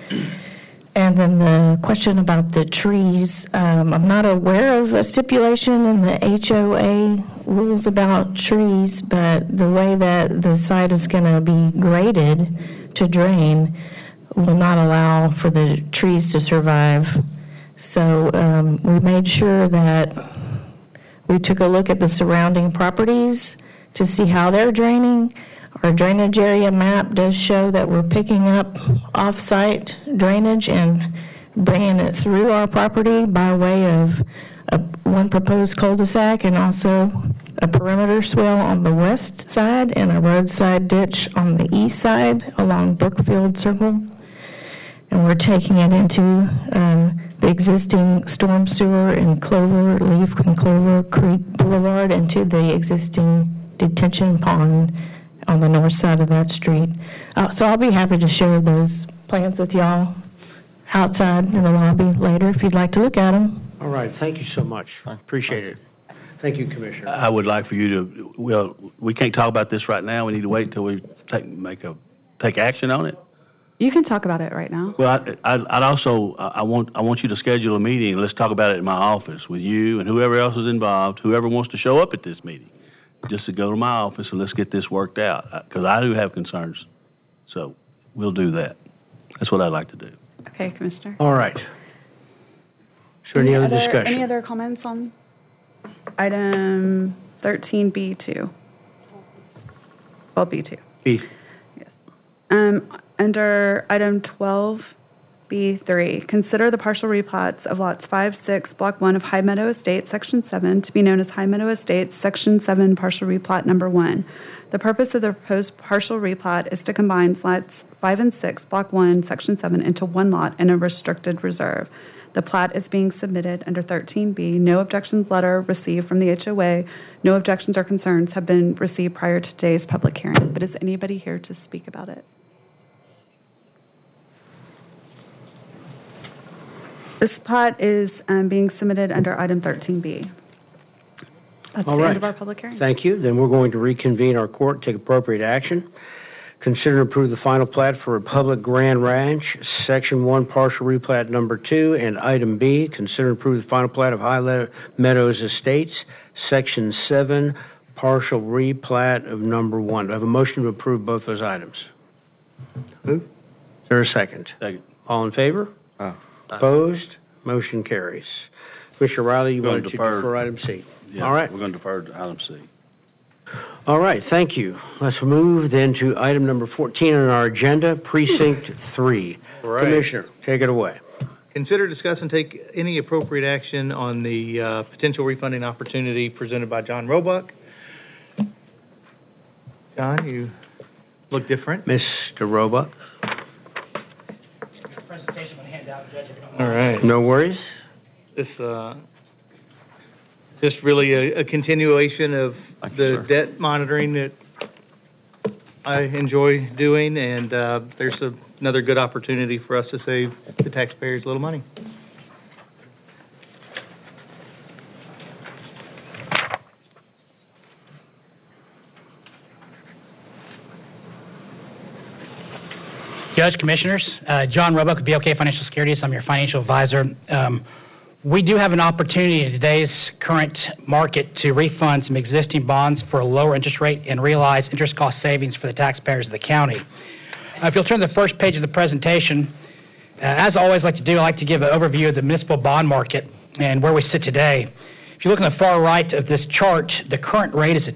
And then the question about the trees, I'm not aware of a stipulation in the HOA rules about trees, but the way that the site is going to be graded to drain will not allow for the trees to survive. So we made sure that we took a look at the surrounding properties to see how they're draining. Our drainage area map does show that we're picking up off-site drainage and bringing it through our property by way of one proposed cul-de-sac and also a perimeter swale on the west side and a roadside ditch on the east side along Brookfield Circle. And we're taking it into the existing storm sewer and Clover Leaf and Clover Creek Boulevard into the existing detention pond on the north side of that street. So I'll be happy to share those plans with y'all outside in the lobby later if you'd like to look at them. All right, thank you so much. Appreciate it. Thank you, Commissioner. I would like for you to, well, we can't talk about this right now. We need to wait until we take action on it. You can talk about it right now. Well, I'd also, I want you to schedule a meeting. Let's talk about it in my office with you and whoever else is involved, whoever wants to show up at this meeting. Just to go to my office and let's get this worked out, because I do have concerns. So we'll do that. That's what I'd like to do. Okay, Commissioner. All right. Is there any other discussion? Any other comments on item 13B2? Well, B2. B. Yes. Under item 12B3, consider the partial replats of lots 5, 6, Block 1 of High Meadow Estates, Section 7, to be known as High Meadow Estates, Section 7, Partial Replat Number 1. The purpose of the proposed partial replat is to combine lots 5 and 6, Block 1, Section 7, into one lot in a restricted reserve. The plat is being submitted under 13B. No objections letter received from the HOA. No objections or concerns have been received prior to today's public hearing. But is anybody here to speak about it? This plat is being submitted under item 13B. That's All the right. end of our public hearing. Thank you. Then we're going to reconvene our court, take appropriate action. Consider and approve the final plat for Republic Grand Ranch, Section 1, partial replat number 2, and item B, consider and approve the final plat of High Meadows Estates, Section 7, partial replat of number 1. Do I have a motion to approve both those items? Move. Is there a second? Second. All in favor? Opposed? Motion carries. Commissioner Riley, you wanted to defer item C. Yeah, All right. we're going to defer to item C. All right, thank you. Let's move then to item number 14 on our agenda, Precinct 3. Right. Commissioner, take it away. Consider, discuss, and take any appropriate action on the potential refunding opportunity presented by John Roebuck. John, you look different. Mr. Roebuck. All right. No worries. This just really a continuation of the debt monitoring that I enjoy doing, and there's another good opportunity for us to save the taxpayers a little money. Judge, Commissioners, John Roebuck with BOK Financial Securities. I'm your financial advisor. We do have an opportunity in today's current market to refund some existing bonds for a lower interest rate and realize interest cost savings for the taxpayers of the county. If you'll turn to the first page of the presentation, as I always like to do, I like to give an overview of the municipal bond market and where we sit today. If you look on the far right of this chart, the current rate is at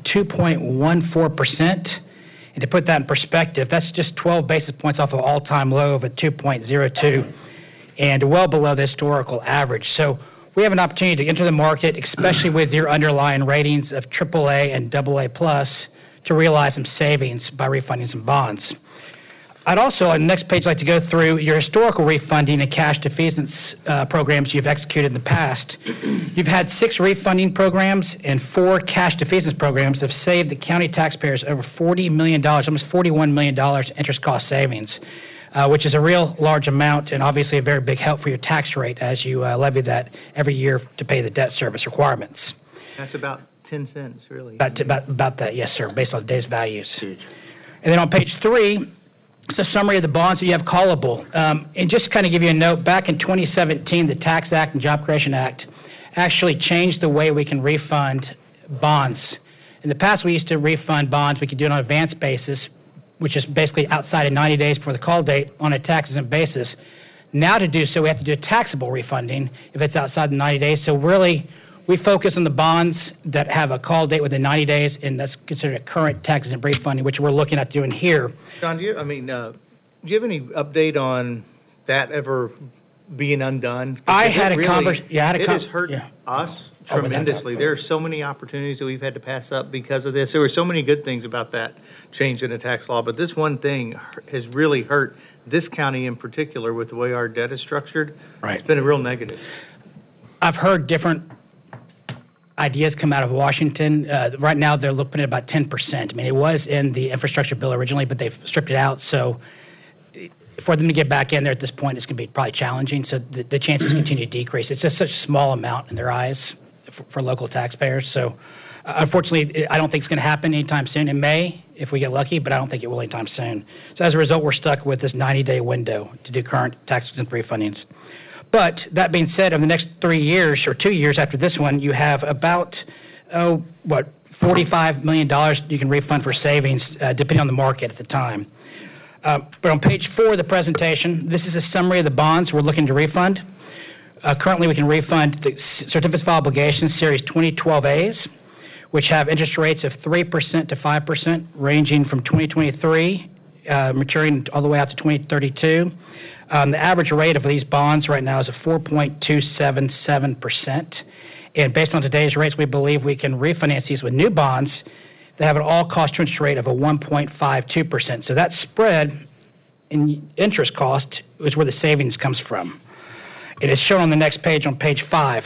2.14%. And to put that in perspective, that's just 12 basis points off of all-time low of a 2.02 and well below the historical average. So we have an opportunity to enter the market, especially with your underlying ratings of AAA and AA+, to realize some savings by refunding some bonds. I'd also, on the next page, like to go through your historical refunding and cash defeasance programs you've executed in the past. You've had 6 refunding programs and 4 cash defeasance programs that have saved the county taxpayers over $40 million, almost $41 million interest cost savings, which is a real large amount and obviously a very big help for your tax rate as you levy that every year to pay the debt service requirements. That's about 10 cents, really. About that, yes, sir, based on today's values. And then on page 3, it's a summary of the bonds that you have callable. And just to kind of give you a note, back in 2017, the Tax Act and Job Creation Act actually changed the way we can refund bonds. In the past, we used to refund bonds. We could do it on an advance basis, which is basically outside of 90 days before the call date on a tax-exempt basis. Now to do so, we have to do a taxable refunding if it's outside the 90 days. So really, we focus on the bonds that have a call date within 90 days, and that's considered a current tax-exempt refunding, which we're looking at doing here. John, do you have any update on that ever being undone? I had a conversation. Yeah, it has hurt us tremendously. There are so many opportunities that we've had to pass up because of this. There were so many good things about that change in the tax law, but this one thing has really hurt this county in particular with the way our debt is structured. Right. It's been a real negative. I've heard different ideas come out of Washington. Right now, they're looking at about 10%. I mean, it was in the infrastructure bill originally, but they've stripped it out. So for them to get back in there at this point, it's going to be probably challenging. So the chances continue to decrease. It's just such a small amount in their eyes for local taxpayers. So unfortunately, I don't think it's going to happen anytime soon. It may, if we get lucky, but I don't think it will anytime soon. So as a result, we're stuck with this 90-day window to do current tax-exempt refundings. But that being said, over the next 3 years or 2 years after this one, you have about, $45 million you can refund for savings, depending on the market at the time. But on page 4 of the presentation, this is a summary of the bonds we're looking to refund. Currently, we can refund the Certificates of Obligation Series 2012As, which have interest rates of 3% to 5%, ranging from 2023, maturing all the way out to 2032. The average rate of these bonds right now is a 4.277%. And based on today's rates, we believe we can refinance these with new bonds that have an all-cost interest rate of a 1.52%. So that spread in interest cost is where the savings comes from. It is shown on the next page, on page 5.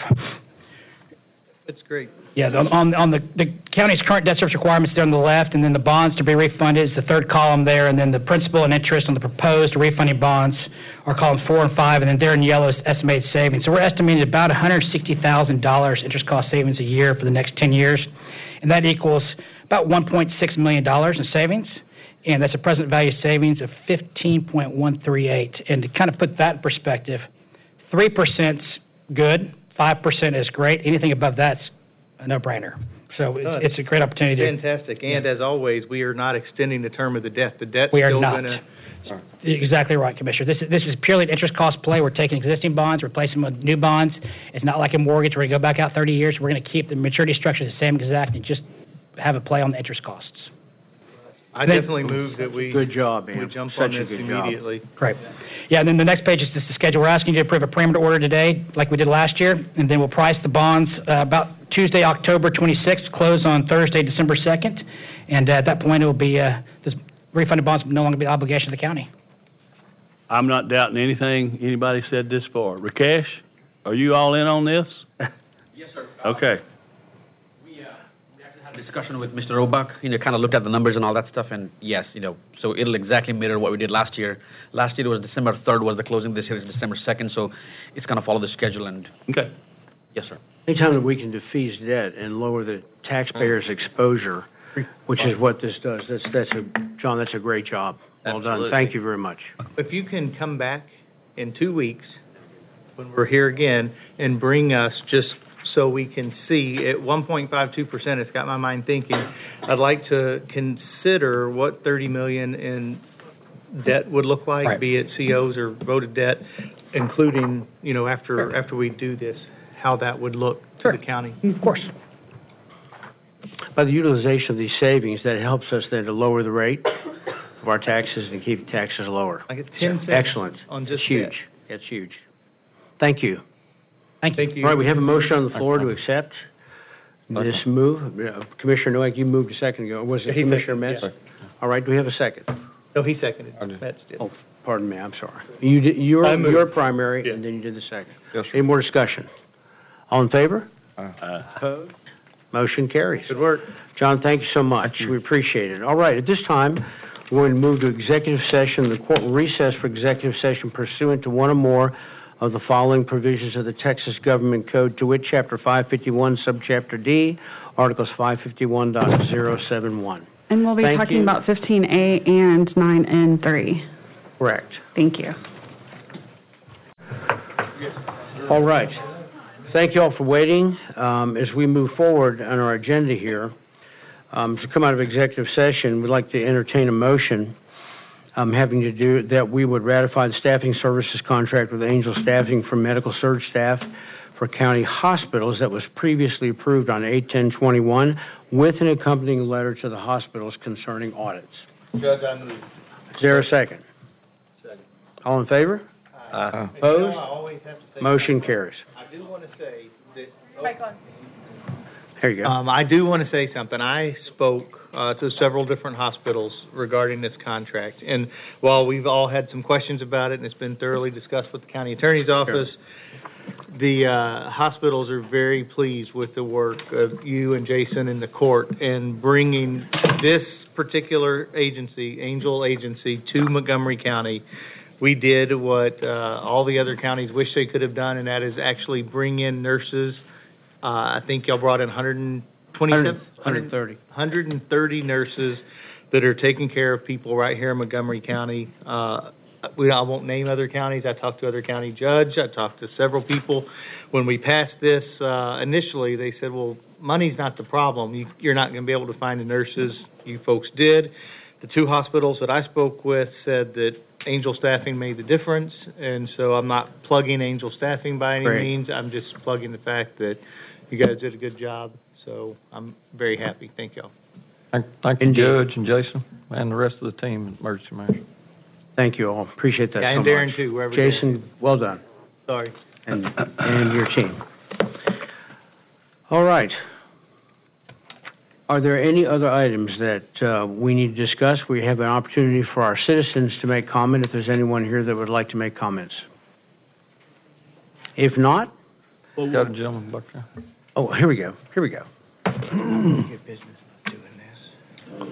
That's great. Yeah, on the county's current debt service requirements there on the left, and then the bonds to be refunded is the third column there, and then the principal and interest on the proposed refunding bonds are columns 4 and 5, and then there in yellow is estimated savings. So we're estimating about $160,000 interest cost savings a year for the next 10 years, and that equals about $1.6 million in savings, and that's a present value savings of 15.138. And to kind of put that in perspective, 3%'s good, 5% is great. Anything above that's a no-brainer. So it's a great opportunity. Fantastic. And as always, we are not extending the term of the debt. The debt's We are still not. going to... Exactly right, Commissioner. This is purely an interest cost play. We're taking existing bonds, replacing them with new bonds. It's not like a mortgage where you go back out 30 years. We're going to keep the maturity structure the same exact and just have a play on the interest costs. I definitely move that we... Good job, man. We jump Such on a this good job. immediately. Great. Yeah, and then the next page is just the schedule. We're asking you to approve a perimeter order today, like we did last year, and then we'll price the bonds about Tuesday, October 26th, close on Thursday, December 2nd, and at that point, it will be, this refunded bonds will no longer be an obligation of the county. I'm not doubting anything anybody said this far. Rakesh, are you all in on this? Yes, sir. Okay. We actually had a discussion with Mr. Roebuck, kind of looked at the numbers and all that stuff, and yes, so it'll exactly mirror what we did last year. Last year it was December 3rd was the closing, this year is December 2nd, so it's going to follow the schedule, and... Okay. Yes, sir. Anytime that we can defease debt and lower the taxpayer's exposure, which is what this does, John, that's a great job. Well Absolutely. done. Thank you very much. If you can come back in 2 weeks, when we're here again, and bring us just so we can see, at 1.52%, it's got my mind thinking, I'd like to consider what $30 million in debt would look like, Right. be it COs or voted debt, including, after we do this, how that would look to the county. Of course. By the utilization of these savings, that helps us then to lower the rate of our taxes and keep taxes lower. I get 10 cents Excellent. on just It's huge. that. It's huge. Thank you. Thank you. All right, we have a motion on the floor to accept this move. Commissioner Noack, you moved a second ago. Was it He Commissioner seconded, Metz? All right, do we have a second? No, he seconded. That's it. Oh, pardon me, I'm sorry. You did, you're primary, and then you did the second. Yes, sir. Any more discussion? All in favor? Opposed? Motion carries. Good work. John, thank you so much. We appreciate it. All right, at this time, we're going to move to executive session. The court will recess for executive session pursuant to one or more of the following provisions of the Texas Government Code, to wit, Chapter 551, Subchapter D, Articles 551.071. And we'll be Thank talking you. about 15A and 9N3. Correct. Thank you. All right. Thank you all for waiting. As we move forward on our agenda here, to come out of executive session, we'd like to entertain a motion having to do that we would ratify the staffing services contract with Angel Staffing for medical surge staff for county hospitals that was previously approved on 8/10/21 with an accompanying letter to the hospitals concerning audits. Judge, I move. Is there a second? Second. All in favor? Opposed? I always have to say... Motion carries. I do want to say that... There you go. I do want to say something. I spoke to several different hospitals regarding this contract, and while we've all had some questions about it, and it's been thoroughly discussed with the county attorney's office, the hospitals are very pleased with the work of you and Jason and the court in bringing this particular agency, Angel Agency, to Montgomery County. We did what all the other counties wish they could have done, and that is actually bring in nurses. I think y'all brought in 130 nurses that are taking care of people right here in Montgomery County. I won't name other counties. I talked to other county judge. I talked to several people. When we passed this, initially they said, well, money's not the problem. You're not going to be able to find the nurses. You folks did. The two hospitals that I spoke with said that Angel Staffing made the difference, and so I'm not plugging Angel Staffing by any means. I'm just plugging the fact that you guys did a good job, so I'm very happy. Thank y'all. Thank you, Judge and Jason, and the rest of the team at Emergency Management. Thank you all. Appreciate that so and much. Darren, too, wherever Jason, well done. Sorry. And your team. All right. Are there any other items that we need to discuss? We have an opportunity for our citizens to make comment if there's anyone here that would like to make comments. If not, Got a gentleman back there. oh, here we go. Good business doing this.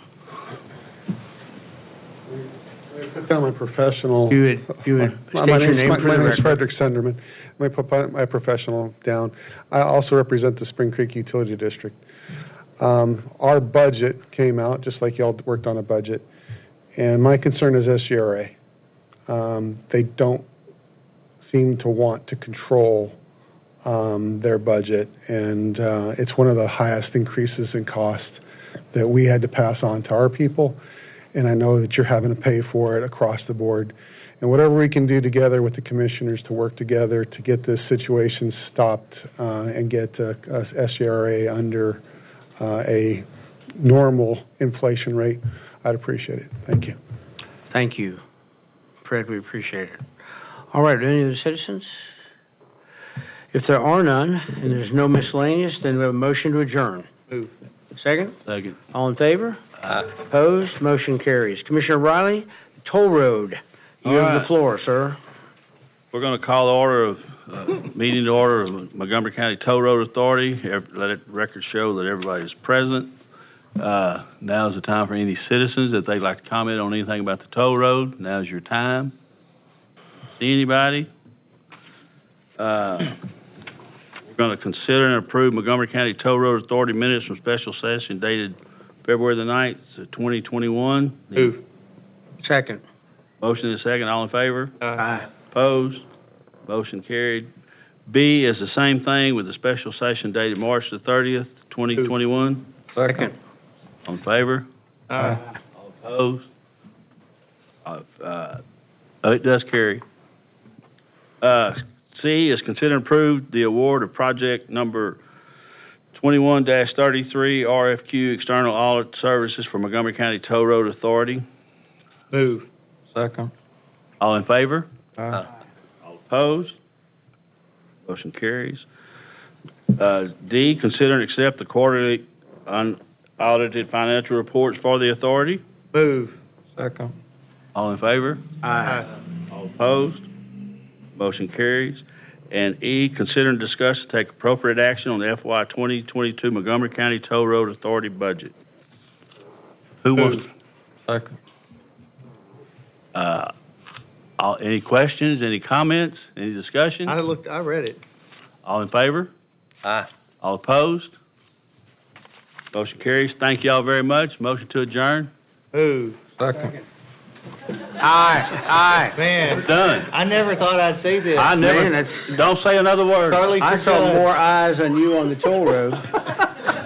Put down my professional. You would state My your name for my the name is record. Frederick Sunderman. Let me put my professional down. I also represent the Spring Creek Utility District. Our budget came out, just like y'all worked on a budget, and my concern is SGRA. They don't seem to want to control their budget, and it's one of the highest increases in cost that we had to pass on to our people, and I know that you're having to pay for it across the board. And whatever we can do together with the commissioners to work together to get this situation stopped and get SGRA under a normal inflation rate, I'd appreciate it. Thank you. Thank you, Fred, we appreciate it. All right, any other citizens? If there are none, and there's no miscellaneous, then we have a motion to adjourn. Move. Second? Second. All in favor? Opposed? Motion carries. Commissioner Riley, Toll Road, you All have right. the floor, sir. We're going to call the order of, meeting to order of Montgomery County Toll Road Authority. Let it record show that everybody is present. Now is the time for any citizens that they'd like to comment on anything about the toll road. Now's your time. See anybody? We're going to consider and approve Montgomery County Toll Road Authority minutes from special session dated February the 9th, 2021. Move. Second. Motion is second. All in favor? Aye. Opposed? Motion carried. B is the same thing with the special session dated March the 30th, 2021. Second. All in favor? Aye. All opposed? It does carry. C is consider and approve the award of project number 21-33 RFQ External Audit Services for Montgomery County Toll Road Authority. Move. Second. All in favor? Aye. All opposed? Motion carries. D, consider and accept the quarterly unaudited financial reports for the authority. Move. Second. All in favor? Aye. All opposed? Motion carries. And E, consider and discuss to take appropriate action on the FY 2022 Montgomery County Toll Road Authority budget. Who wants? Second. Any questions, any comments, any discussion? I read it. All in favor? Aye. All opposed? Motion carries. Thank you all very much. Motion to adjourn. Move. Second. Aye. Man, We're done. I never thought I'd say this. I never, Man, don't say another word. Charlie I saw more eyes on you on the toll road.